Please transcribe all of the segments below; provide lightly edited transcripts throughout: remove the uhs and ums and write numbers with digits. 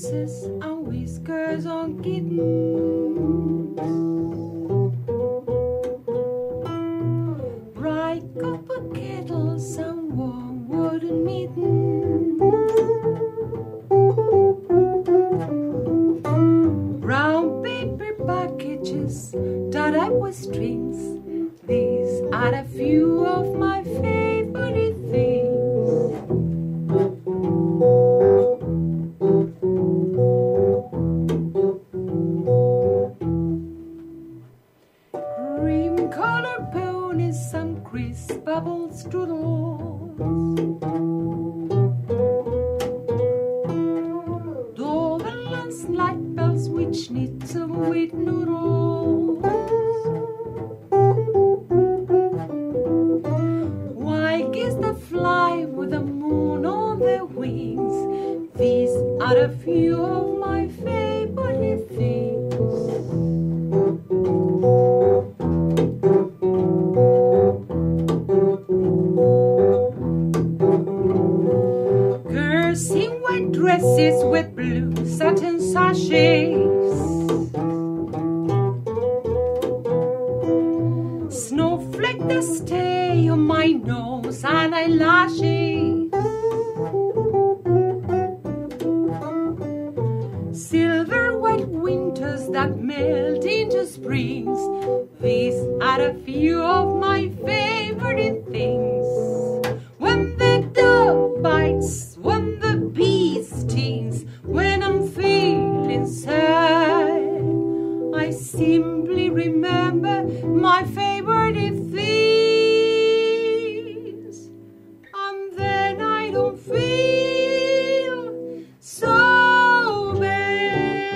faces and whiskers on kittens. Bright copper kettles and warm wooden mittens. Brown paper packages tied up with strings. These are a few of my favorite things. Cream-colored ponies and crisp bubble strudels. Doorbell and slide bells which need some wheat noodles. White geese that fly with the moon on their wings. These are a few of my favorite things. Girls in white dresses with blue satin sachets. Snowflake that stay on my nose and eyelashes. Silver white winters that melt into springs. These are a few of my favorite things. When the dog bites, when the bee stings, when I'm feeling sad, I simply remember my favorite things, and then I don't feel so bad.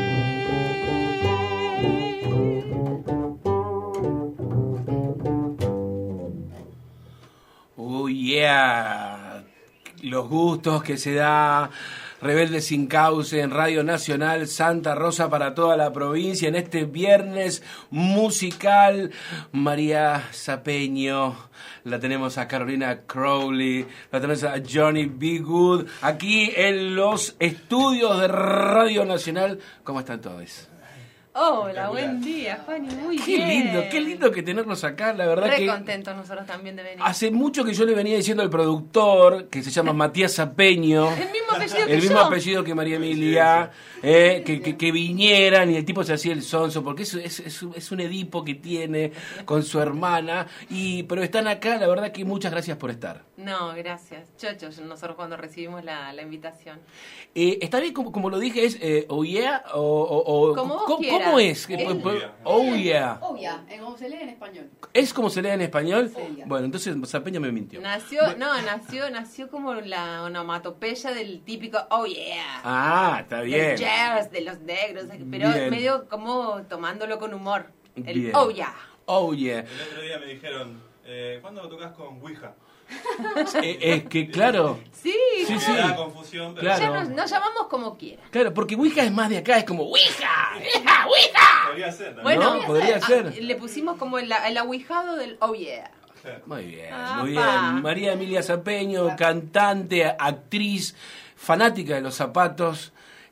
Oh yeah, los gustos que se da Rebelde Sin Cauce en Radio Nacional Santa Rosa para toda la provincia en este viernes musical. María Sapeño, la tenemos a Carolina Crowley, la tenemos a Johnny B. Good, aquí en los estudios de Radio Nacional. ¿Cómo están todos? Hola, buen día, Fanny, muy Qué bien. qué lindo que tenerlos acá, la verdad Re que contentos nosotros también de venir. hace mucho que yo le venía diciendo al productor, que se llama Matías Sapeño, El mismo apellido que el mismo yo. apellido que María Emilia, que vinieran, y el tipo se hacía el sonso, porque es un Edipo que tiene con su hermana, pero están acá, la verdad que muchas gracias por estar. No, gracias. Chochos, nosotros cuando recibimos la invitación. Está bien, como lo dije, es oh yeah, o Como vos ¿cómo quieras. es? Oh yeah. Oh, ya, como se lee en español. ¿Es como se lee en español? Oh, yeah. Bueno, entonces Sapeño me mintió. Nació como la onomatopeya del típico oh yeah. Ah, está bien. Del jazz, de los negros, pero Bien. medio como tomándolo con humor. El Bien. oh yeah. Oh yeah. El otro día me dijeron, ¿cuándo tocas con Ouija? Es que claro, Sí, Sí, Me da confusión, pero Claro. ya nos llamamos como quiera. claro, porque Ouija es más de acá, es como Ouija, Ouija, Ouija. podría ser también. Bueno, ¿No? Podría ser. Le pusimos como el ahuijado del oh yeah. Muy bien, Apa. muy bien. María Emilia Sapeño, cantante, actriz, fanática de los zapatos.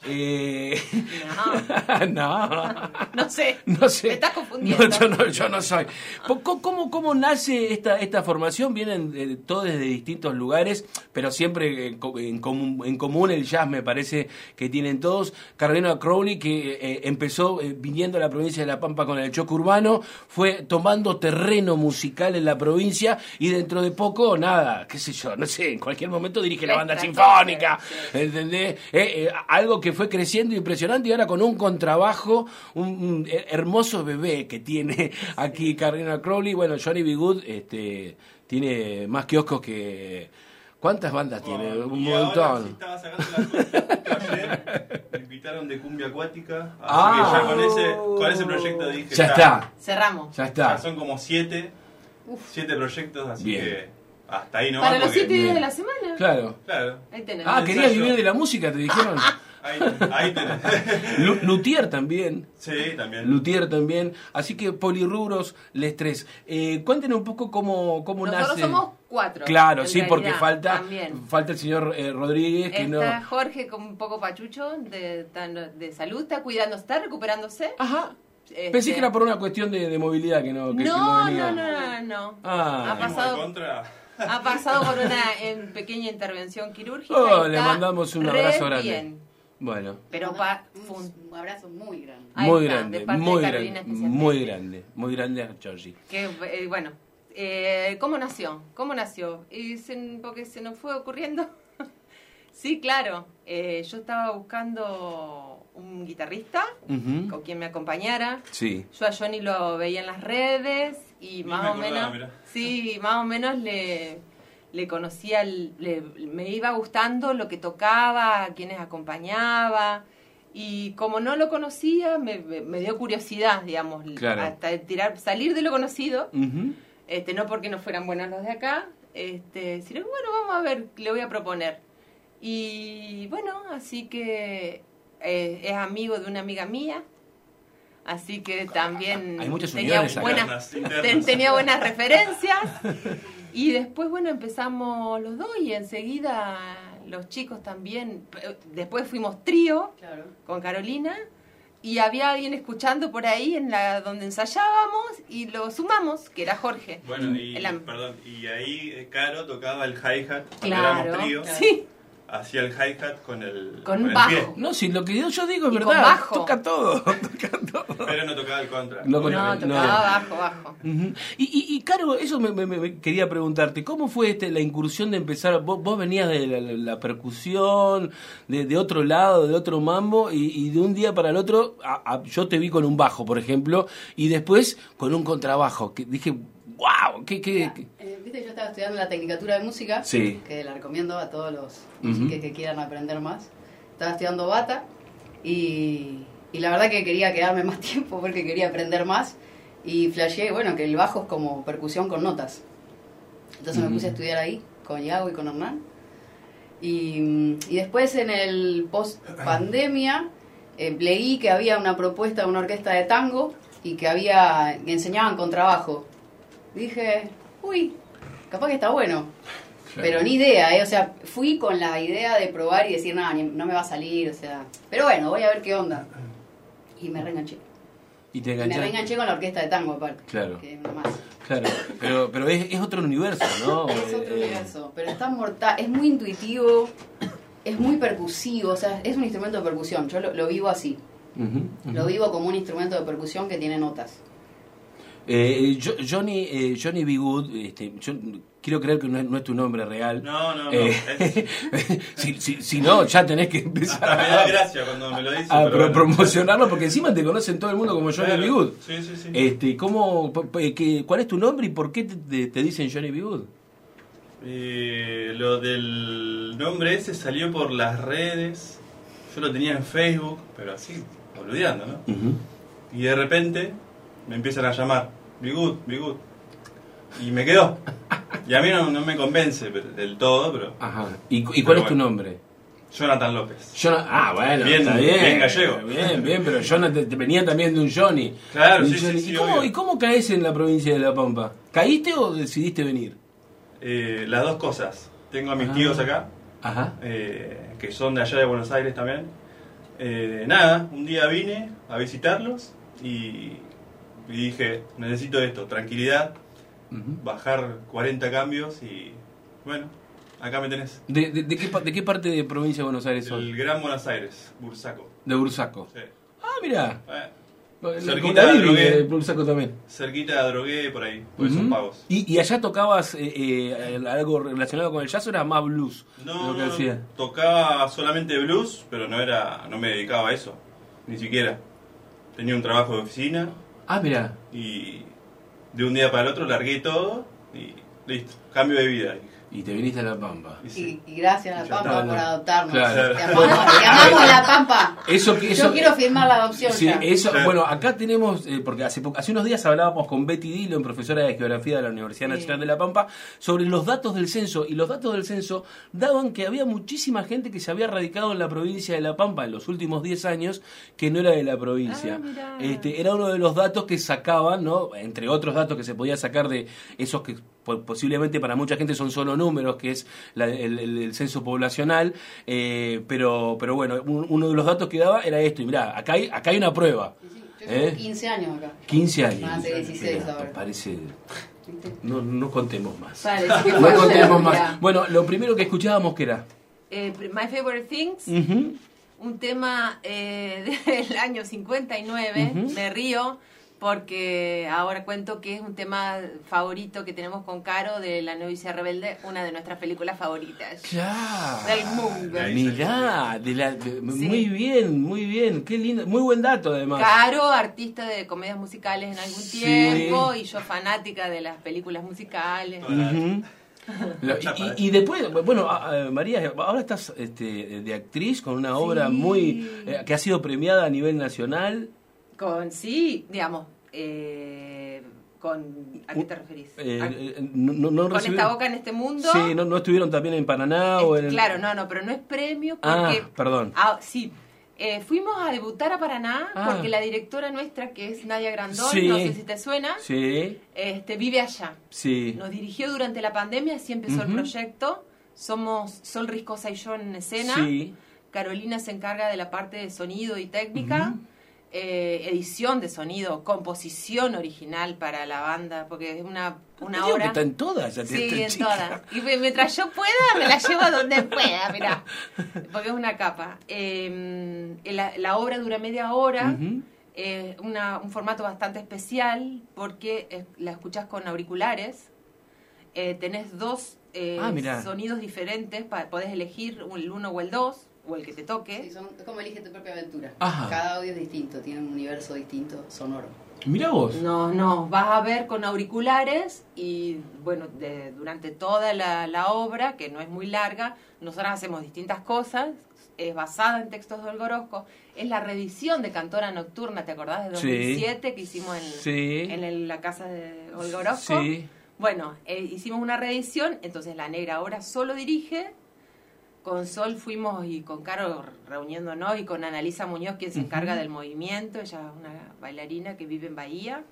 No. No sé. No sé. Me estás confundiendo. No, yo no soy. ¿Cómo nace esta formación? Vienen todos desde distintos lugares, pero siempre en común el jazz, me parece que tienen todos. Carolina Crowley, que empezó viniendo a la provincia de La Pampa con el choque urbano, fue tomando terreno musical en la provincia y dentro de poco, nada, qué sé yo, no sé, en cualquier momento dirige la banda sinfónica, ¿entendés? Algo que fue creciendo impresionante y ahora con un contrabajo, un hermoso bebé que tiene aquí Carolina Crowley. Bueno, Johnny B. Good tiene más kioscos que... ¿Cuántas bandas tiene? Un Y ahora, montón. si estaba sacando la cuenta, ayer me invitaron de cumbia acuática, así Ah. que ya con ese proyecto dije, Ya está, Cerramos. ya ya está. son como 7 proyectos, así Bien. que hasta ahí no Para va los porque- 7 días bien. de la semana. Claro. Claro. Ahí tenés. Ah, ¿querías ensayo. vivir de la música? Te dijeron. Ahí tenés. Luthier también. Sí, también. Luthier también. Así que polirrubros, les tres. Cuéntenos un poco cómo nace. Nosotros somos 4. Claro, en sí, porque realidad, falta el señor Rodríguez, que Está no. Jorge con un poco pachucho de salud, está cuidándose, está recuperándose. Ajá. Pensé que era por una cuestión de movilidad que no venía. No. Ah. Ha pasado por una pequeña intervención quirúrgica. Oh, y le está mandamos un abrazo grande. Bien. Bueno. Pero un abrazo muy grande. Ahí Muy está, grande, de parte muy de Carolina grande, especialmente. muy grande a Georgie. Que, bueno, ¿cómo nació? Porque se nos fue ocurriendo. Sí, claro. Yo estaba buscando un guitarrista Ujú. con quien me acompañara. Sí. Yo a Johnny lo veía en las redes y Ni más me o acordaba, menos, mirá. sí, más o menos le conocía, me iba gustando lo que tocaba, a quienes acompañaba. Y como no lo conocía, me dio curiosidad, digamos, Claro. hasta salir de lo conocido. Ujú. No porque no fueran buenos los de acá, sino bueno, vamos a ver, le voy a proponer. Y bueno, así que es amigo de una amiga mía, así que también Hay muchas tenía uniones acá. tenía buenas referencias. Y después, bueno, empezamos los dos y enseguida los chicos también. Después fuimos trío Claro. con Carolina. Y había alguien escuchando por ahí donde ensayábamos y lo sumamos, que era Jorge. Bueno, y ahí Caro tocaba el hi-hat. Cuando éramos Claro, trío, sí, hacía el hi-hat con el con el pie, bajo. No, si lo que yo digo es Y con verdad. bajo. Toca todo. Toca todo. pero no tocaba el contra. No, No, obviamente. tocaba bajo. Ujú. Y Caro, eso me quería preguntarte, ¿cómo fue la incursión de empezar? Vos venías de la percusión, de otro lado, de otro mambo, y de un día para el otro, yo te vi con un bajo, por ejemplo, y después con un contrabajo, que dije, wow, ¿qué? Viste, yo estaba estudiando la Tecnicatura de Música, Sí. que la recomiendo a todos los Ujú. músicos que quieran aprender más. Estaba estudiando bata y la verdad que quería quedarme más tiempo porque quería aprender más. Y flasheé, bueno, que el bajo es como percusión con notas. Entonces me puse a estudiar ahí, con Iago y con Hernán. Y después en el post-pandemia leí que había una propuesta de una orquesta de tango y que enseñaban contrabajo. Dije, uy, capaz que está bueno. Claro. Pero ni idea, o sea, fui con la idea de probar y decir, nada, no me va a salir, o sea, pero bueno, voy a ver qué onda. Y me reenganché. Y te Y me enganchaste. reenganché con la orquesta de tango, aparte. Claro. Que una más. Claro, pero es otro universo, ¿no? Es otro universo, pero está mortal, es muy intuitivo, es muy percusivo, o sea, es un instrumento de percusión, yo lo vivo así. Ujú, ujú. Lo vivo como un instrumento de percusión que tiene notas. Johnny B. Good, yo quiero creer que no es tu nombre real. No. Si no, ya tenés que empezar Hasta me da gracia cuando me lo dicen. a pero bueno. promocionarlo, porque encima te conocen todo el mundo como Johnny Claro. B. Good. Sí. ¿Cuál es tu nombre y por qué te dicen Johnny B. Good? Lo del nombre ese salió por las redes. Yo lo tenía en Facebook, pero así, boludeando, ¿no? Y de repente me empiezan a llamar Be Good. Y me quedó. Y a mí no me convence del todo, pero Ajá. ¿Y cuál Pero es tu bueno. nombre? Jonathan López. Bueno, Bien, está bien. bien gallego. Bien, pero Jonathan te venía también de un Johnny. Claro, De un sí, Johnny. sí, ¿Y obvio. cómo caes en la provincia de La Pampa? ¿Caíste o decidiste venir? Las dos cosas. Tengo a mis Ah. tíos acá, Ajá. que son de allá de Buenos Aires también. Nada, un día vine a visitarlos y dije, necesito esto, tranquilidad, Ujú. bajar 40 cambios y bueno, acá me tenés. ¿De qué parte de provincia de Buenos Aires sos? El Gran Buenos Aires, Bursaco. De Bursaco. Sí. Mira. Cerquita de Drogué. de Bursaco también. Cerquita de Drogué, por ahí, por esos Ujú. pagos. ¿Y allá tocabas algo relacionado con el jazz o era más blues? No, Lo que hacía. tocaba solamente blues, pero no me dedicaba a eso, ni siquiera. Tenía un trabajo de oficina Ah, mira. y de un día para el otro largué todo y listo. cambio de vida. Y te viniste a La Pampa. Y gracias a La Pampa por adoptarnos. Claro. Te amamos La Pampa. Yo quiero firmar la adopción. Sí, ya. eso, bueno, acá tenemos, porque hace unos días hablábamos con Betty Dillon, profesora de Geografía de la Universidad Nacional de La Pampa, sobre los datos del censo. Y los datos del censo daban que había muchísima gente que se había radicado en la provincia de La Pampa en los últimos 10 años que no era de la provincia. Era uno de los datos que sacaban, ¿no? Entre otros datos que se podía sacar de esos que posiblemente para mucha gente son solo números, que es el censo poblacional, pero bueno, uno de los datos que daba era esto, y mirá, acá hay una prueba. Yo tengo 15 años acá. 15 años. Más de 16 ahora. Parece... No contemos más. Parece que No fue contemos ayer, más. ya. Bueno, lo primero que escuchábamos, ¿qué era? My Favorite Things, Uh-huh. un tema del año 59, Ujú. me río porque ahora cuento que es un tema favorito que tenemos con Caro de La novicia rebelde, una de nuestras películas favoritas Ya. del mundo. Mirá, muy bien, qué lindo, muy buen dato además. Caro, artista de comedias musicales en algún Sí. tiempo, y yo fanática de las películas musicales. Ujú. Y después, bueno, María, ahora estás de actriz con una obra Sí. muy que ha sido premiada a nivel nacional. Digamos, ¿a qué te referís? No ¿Con recibieron- esta boca en este mundo? Sí, no estuvieron también en Paraná o en Claro, no, pero no es premio porque... perdón. Sí, fuimos a debutar a Paraná porque la directora nuestra, que es Nadia Grandón, Sí. no sé si te suena, Sí, vive allá. sí. Nos dirigió durante la pandemia, así empezó el Ujú. proyecto. Somos Sol Riscosa y yo en escena. Sí. Carolina se encarga de la parte de sonido y técnica. Ujú. Edición de sonido, composición original para la banda, porque es una Te digo que obra... está en todas. Sí, en todas. Y mientras yo pueda, me la llevo a donde pueda, mirá. Porque es una capa. La obra dura media hora. Ujú. Un formato bastante especial porque la escuchás con auriculares. Tenés dos mirá. sonidos diferentes. Podés elegir el uno o el dos, o el que te toque. Sí, es como elige tu propia aventura. Ajá. Cada audio es distinto, tiene un universo distinto, sonoro. Mirá vos. No, vas a ver con auriculares y bueno, durante toda la obra, que no es muy larga, nosotras hacemos distintas cosas, es basada en textos de Olga Orozco, es la reedición de Cantora Nocturna, ¿te acordás? De 2007 que hicimos en la casa de Olga Orozco. Sí. Bueno, hicimos una reedición, entonces la negra ahora solo dirige. Con Sol fuimos y con Caro reuniéndonos y con Analisa Muñoz, quien se encarga del movimiento. Ella es una bailarina que vive en Bahía.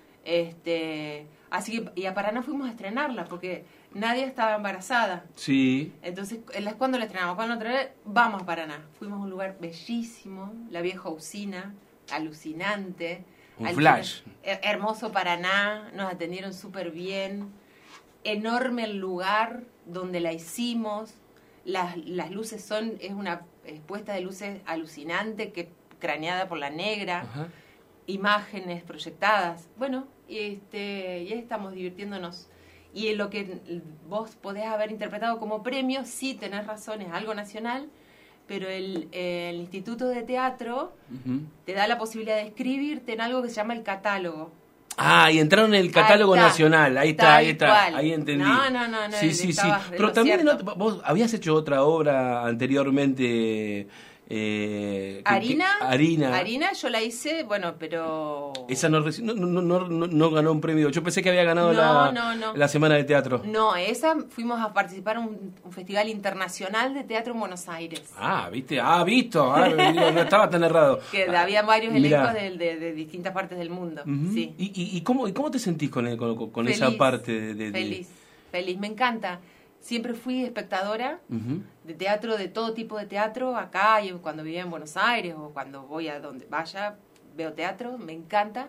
Así que, y a Paraná fuimos a estrenarla porque Nadia estaba embarazada. Sí. Entonces, cuando la estrenamos, cuando otra vez, vamos a Paraná. Fuimos a un lugar bellísimo, la vieja usina, alucinante. Un flash. Hermoso Paraná, nos atendieron súper bien. Enorme el lugar donde la hicimos. Las luces es una puesta de luces alucinante, craneada por la negra. Ajá. Imágenes proyectadas. Bueno, y ahí estamos divirtiéndonos. Y lo que vos podés haber interpretado como premio, sí tenés razón, es algo nacional, pero el Instituto de Teatro Ujú. te da la posibilidad de escribirte en algo que se llama el catálogo. Y entraron en el catálogo Ahí está. nacional. Ahí Tal está. cual. Ahí entendí. No, Sí, sí. estabas en Pero lo también cierto. vos habías hecho otra obra anteriormente. Harina. Harina. Yo la hice, bueno, pero... Esa no ganó un premio. Yo pensé que había ganado No. la Semana de Teatro. No, fuimos a participar en un festival internacional de teatro en Buenos Aires. ¿Viste? Visto. No estaba tan errado. Que había varios Mirá. elencos de distintas partes del mundo. Ujú. Sí. ¿Y cómo te sentís con Feliz, esa parte de feliz, me encanta. Siempre fui espectadora Ujú. de teatro, de todo tipo de teatro, acá y cuando vivía en Buenos Aires o cuando voy a donde vaya, veo teatro, me encanta.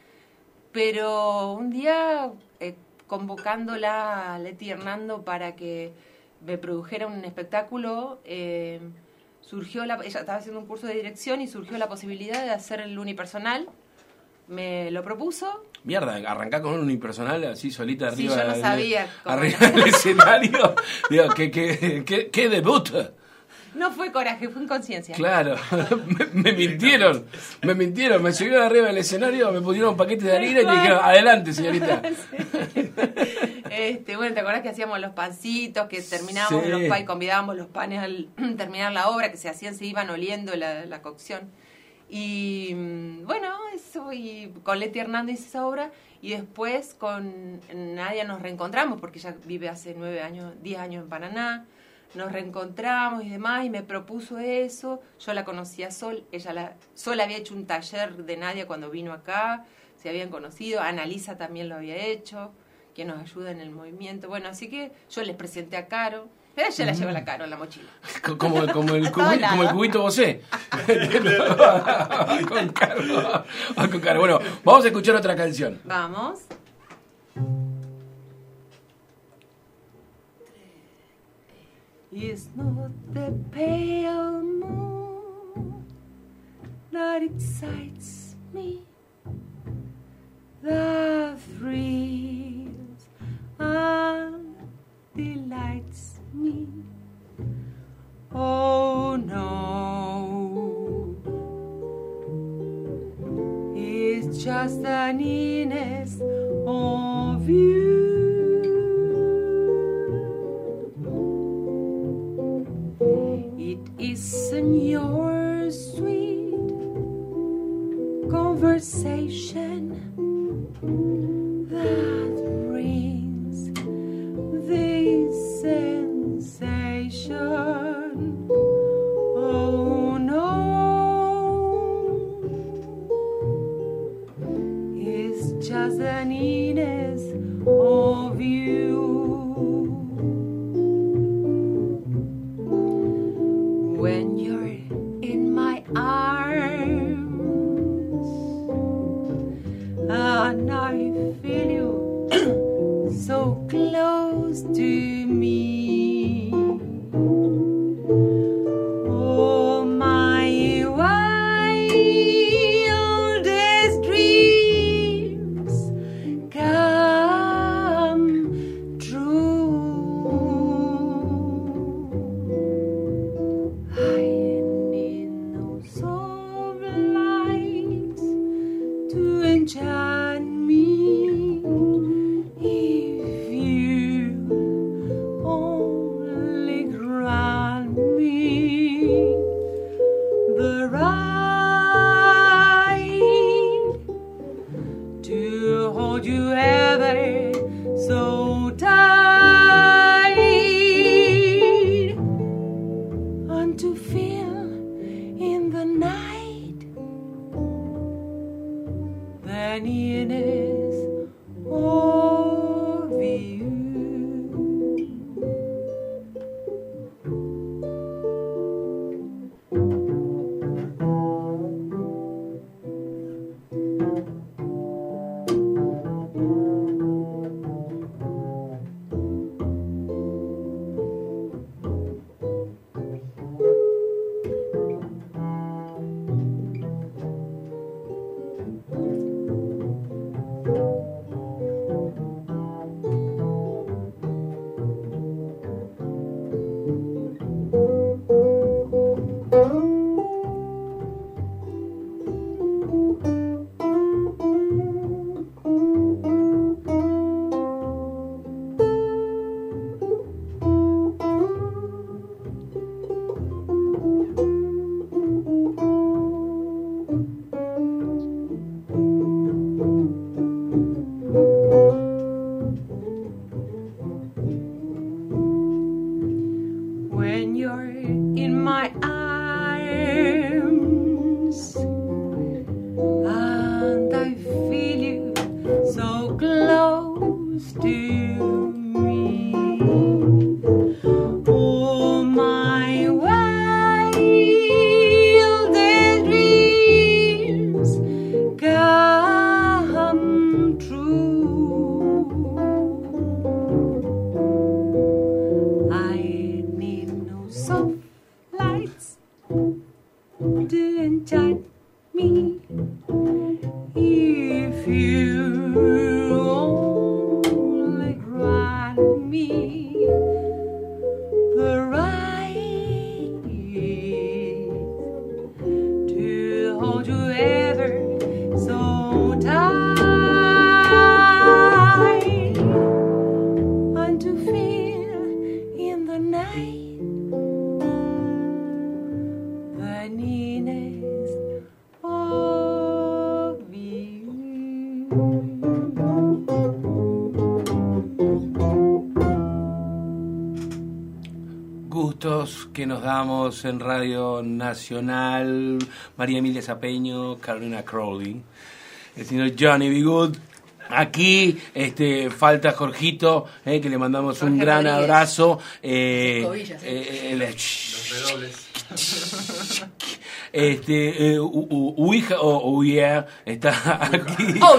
Pero un día, convocándola a Leti Hernando para que me produjera un espectáculo, ella estaba haciendo un curso de dirección y surgió la posibilidad de hacer el unipersonal. Me lo propuso. Mierda, arrancá con un unipersonal así solita arriba. Sí, yo no sabía cómo Arriba era. del escenario. Digo, ¿qué debut? No fue coraje, fue inconsciencia. Claro, me mintieron. Me subieron arriba del escenario, me pusieron un paquete de harina y me dijeron, adelante, señorita. Bueno, ¿te acuerdas que hacíamos los pancitos, que terminábamos Sí. los panes, convidábamos los panes al terminar la obra, que se hacían, se iban oliendo la cocción? Y bueno, eso, y con Leti Hernández esa obra, y después con Nadia nos reencontramos, porque ella vive hace 10 años en Paraná, nos reencontramos y demás, y me propuso eso. Yo la conocía a Sol, Sol había hecho un taller de Nadia cuando vino acá, se habían conocido, Annalisa también lo había hecho, que nos ayuda en el movimiento. Bueno, así que yo les presenté a Caro. Ella la lleva la Caro en la mochila. Como el cubito Bosé. Con Caro. Con Caro. Bueno, vamos a escuchar otra canción. Vamos. It's not the pale moon that excites me, the thrills and delights me. Oh no, it's just the nearness of you. It isn't your sweet conversation that brings this sensation. Oh no, it's just the nearness of you. When you're in my arms and I feel you so close to me, oh my wildest dreams come true. I need no soft lights to enchant me if you gustos que nos damos en Radio Nacional. María Emilia Zapeño, Carolina Crowley, el señor Johnny B. Good. Aquí falta Jorgito, que le mandamos un gran Rodríguez. abrazo. Escobillas, Los redobles. Ouija o yeah está aquí. Oh,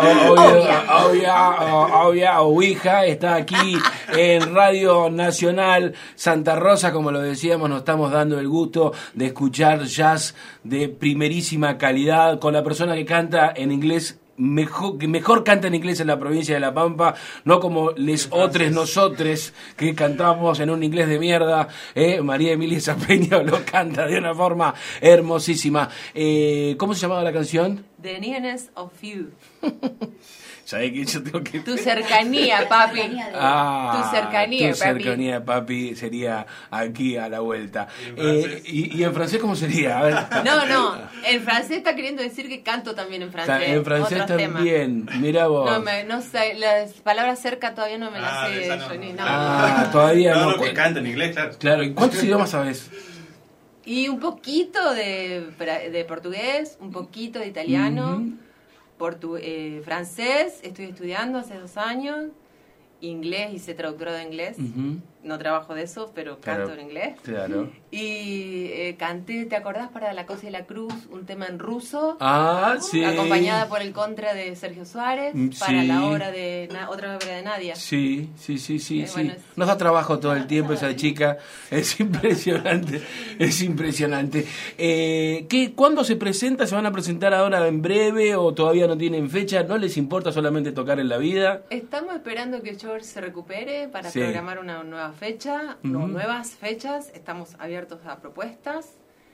yeah. Ouija está aquí en Radio Nacional Santa Rosa. Como lo decíamos, nos estamos dando el gusto de escuchar jazz de primerísima calidad con la persona que canta en inglés. Que mejor canta en inglés en la provincia de La Pampa, no como les otros nosotros que cantamos en un inglés de mierda. María Emilia Zapeño lo canta de una forma hermosísima. ¿Cómo se llamaba la canción? The Nearness of You. ¿Sabés que yo tengo que... Tu cercanía, papi. Ah, Tu cercanía, tu papi. cercanía, papi, sería aquí a la vuelta. ¿Y en francés? ¿Y en francés cómo sería? A ver. No, en francés está queriendo decir que canto también en francés. En francés Otros temas. también, mira vos. No sé, las palabras cerca todavía no me las sé, esa no. Johnny, no. Todavía no. No, que canta en inglés, claro. Claro, ¿y cuántos idiomas sabes? Y un poquito de portugués, un poquito de italiano, francés, estoy estudiando hace 2 años, inglés, hice traductorado de inglés, no trabajo de eso, pero canto en inglés. Claro. Y canté, ¿te acordás? Para La Cosa y la Cruz, un tema en ruso, Ah, sí. acompañada por el contra de Sergio Suárez, para Sí. la obra otra obra de Nadia. Sí. Bueno, Nos da trabajo todo el tiempo esa chica. Es impresionante, es impresionante. ¿Cuándo se presenta? ¿Se van a presentar ahora en breve o todavía no tienen fecha? ¿No les importa solamente tocar en la vida? Estamos esperando que George se recupere para Sí. programar una nueva fecha, nuevas fechas. Estamos abiertos a propuestas.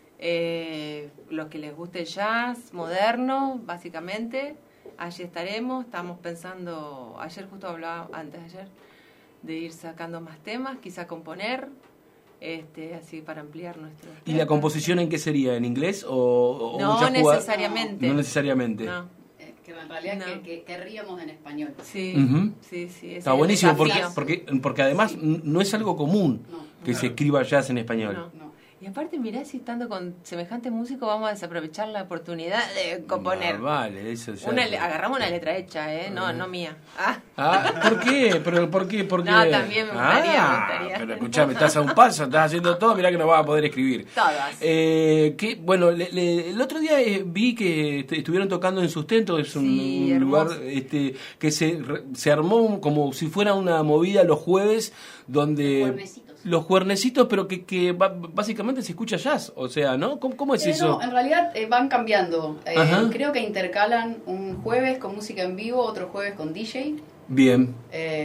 Los que les guste el jazz moderno, básicamente, allí estaremos. Estamos pensando, ayer justo hablaba, antes de ayer, de ir sacando más temas, quizá componer, así para ampliar nuestro... ¿Y la composición en qué sería? ¿En inglés o No ya jugar- necesariamente. No necesariamente. No. Que en realidad No. que querríamos en español. Sí, Ujú. sí, ese Está es el buenísimo porque, desafío. porque además no es algo común No. que se escriba jazz en español. No. No. Y aparte, mirá, si estando con semejante músico vamos a desaprovechar la oportunidad de componer. Vale, eso ya. Agarramos una letra hecha, no mía. ¿Por qué? ¿Pero por qué? ¿Por qué? No, también me gustaría. Pero escuchame, estás a un paso, estás haciendo todo, mirá que no vas a poder escribir. Todas. Bueno, el otro día vi que estuvieron tocando en Sustento, es un Sí, lugar hermoso. que se armó como si fuera una movida los jueves, donde... Juernecitos. Los juernecitos, pero que básicamente se escucha jazz, o sea, ¿no? ¿Cómo es eso? No, en realidad van cambiando. Ajá. Creo que intercalan un jueves con música en vivo, otro jueves con DJ. Bien,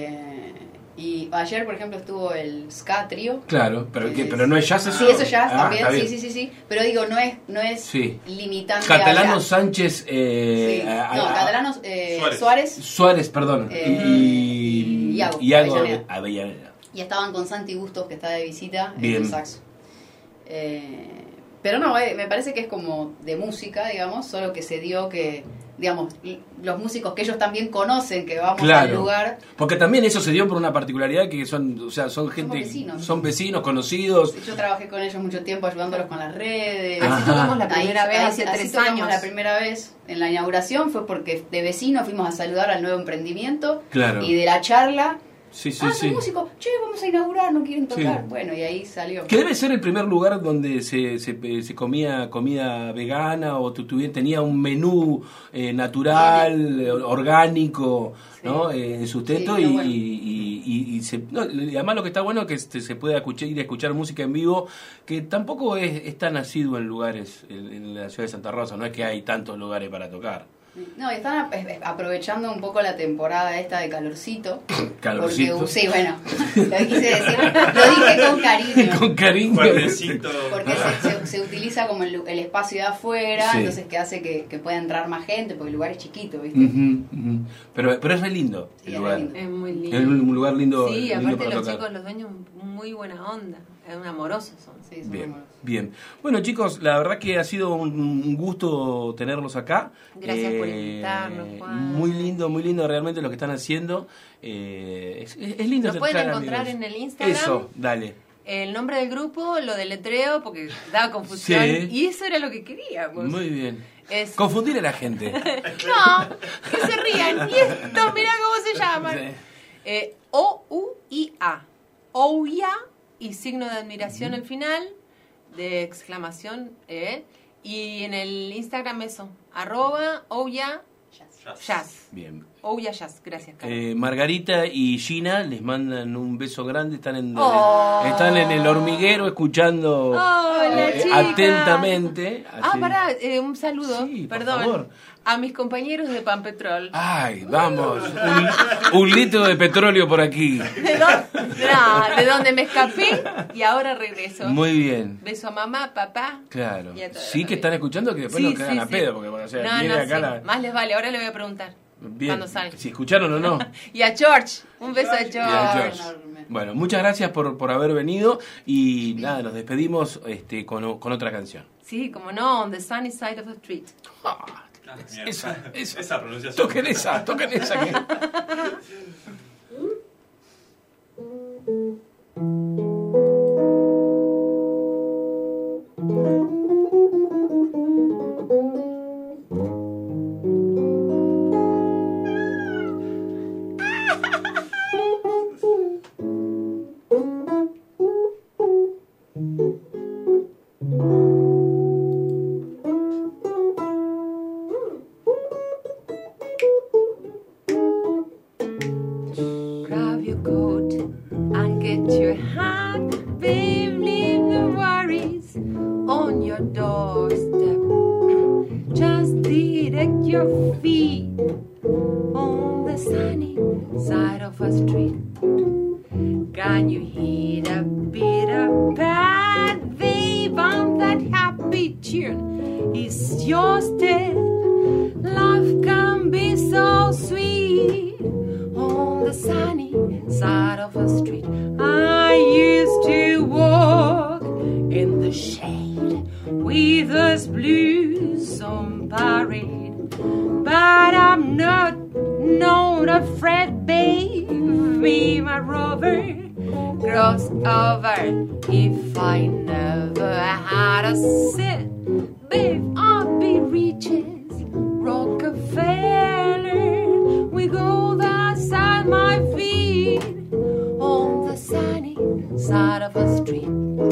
Y ayer, por ejemplo, estuvo el Ska Trio. claro, pero no es jazz eso. Sí, eso jazz también, está bien. sí. Pero digo, no es Sí. limitante Catalano a jazz. Sánchez, Sí. Catalano Suárez. Suárez, perdón, y Iago Avellaneda. Avellaneda. Y estaban con Santi Bustos, que está de visita en Bien. el saxo. Pero no, me parece que es como de música, digamos, solo que se dio que, digamos, los músicos que ellos también conocen, que vamos al lugar. Porque también eso se dio por una particularidad que son, o sea, son gente, vecinos. son vecinos, conocidos. Yo trabajé con ellos mucho tiempo ayudándolos con las redes. Ajá. Así tocamos la primera Ahí- vez ahí- hace así 3 tocamos años. la primera vez en la inauguración, fue porque de vecinos fuimos a saludar al nuevo emprendimiento. Claro. Y de la charla, Sí, soy músico, che, vamos a inaugurar, no quieren tocar. Sí. Bueno, y ahí salió. Que debe ser el primer lugar donde se comía comida vegana o tenía un menú natural, orgánico, ¿no? En Sustento Sí, y, bueno. y además lo que está bueno es que se puede ir a escuchar música en vivo, que tampoco es tan asiduo en lugares en la ciudad de Santa Rosa, no es que hay tantos lugares para tocar. No, y están aprovechando un poco la temporada esta de calorcito. Calorcito. Porque, sí, bueno, lo quise decir, lo dije con cariño. Con cariño. Fuertecito. Porque se utiliza como el espacio de afuera, Sí. entonces que hace que pueda entrar más gente, porque el lugar es chiquito, ¿viste? Ujú. Pero es re lindo Sí, el es lugar. re lindo. Es muy lindo. Es un lugar lindo. Sí, lindo aparte para los tocar. chicos, los dueños, muy buena onda. Amorosos son. Sí, son Bien, amorosos. bien. Bueno, chicos, la verdad que ha sido un gusto tenerlos acá. Gracias por invitarnos, Juan. Muy lindo realmente lo que están haciendo. Es lindo Nos pueden escuchar, encontrar amigos. en el Instagram. Eso, dale. El nombre del grupo lo deletreo porque daba confusión. Sí. Y eso era lo que queríamos. Muy bien. Es- Confundir a la gente. No, que se rían. Y esto, mirá cómo se llaman. Sí. O-U-I-A. Ouya y signo de admiración al final, de exclamación. Y en el Instagram eso, @Ouya Jazz. Bien. Ouya Jazz, gracias, Carlos. Margarita y Gina les mandan un beso grande. Están en el Oh. hormiguero escuchando Hola, chicas. atentamente. Así. Pará, un saludo, Sí, por perdón, favor. a mis compañeros de Panpetrol. Ay, vamos. Un litro de petróleo por aquí. De donde me escapé y ahora regreso. Muy bien. Beso a mamá, papá. Claro. Y a toda Sí la que están escuchando que después Sí, nos cagan sí, a sí. pedo. Porque, bueno, o sea, No, viene no, acá sí. la... Más les vale, ahora le voy a preguntar. Bien. Cuando salga. Si escucharon o no. Y a George, un beso a Y a George. George. Bueno, muchas gracias por haber venido. Y nada, nos despedimos con otra canción. Sí, como no, on the sunny side of the street. Ah, Mierda. esa pronunciación. Toquen esa. Que... Grab your coat and get your hat, babe, leave the worries on your doorstep. Just direct your feet on the sunny side of a street. Can you hear the beat of pad, babe, on that happy tune? It's yours still. Life can be so sweet on the sunny side of a street. I used to walk in the shade with those blues on parade, but I'm not afraid, babe. Me, my rover, cross over. If I never had a cent, babe, I'd be riches. Rockefeller, with gold outside my feet on the sunny side of a street.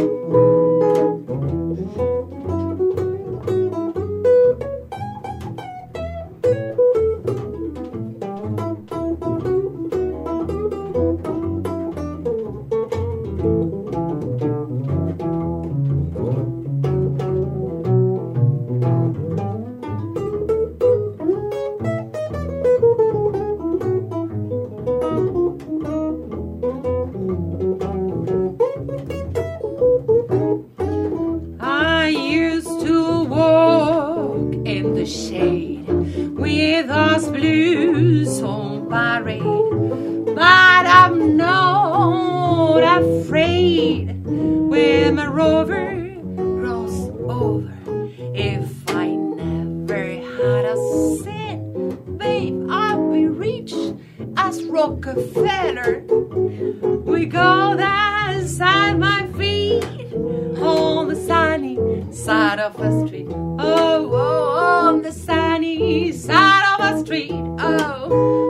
I used to walk in the shade with us blues on parade, but I'm not afraid when my rover grows over. If I never had a cent, babe, I'd be rich as Rockefeller. We go inside my feet on the sunny side of a street. Oh, oh, on the sunny side of a street. Oh.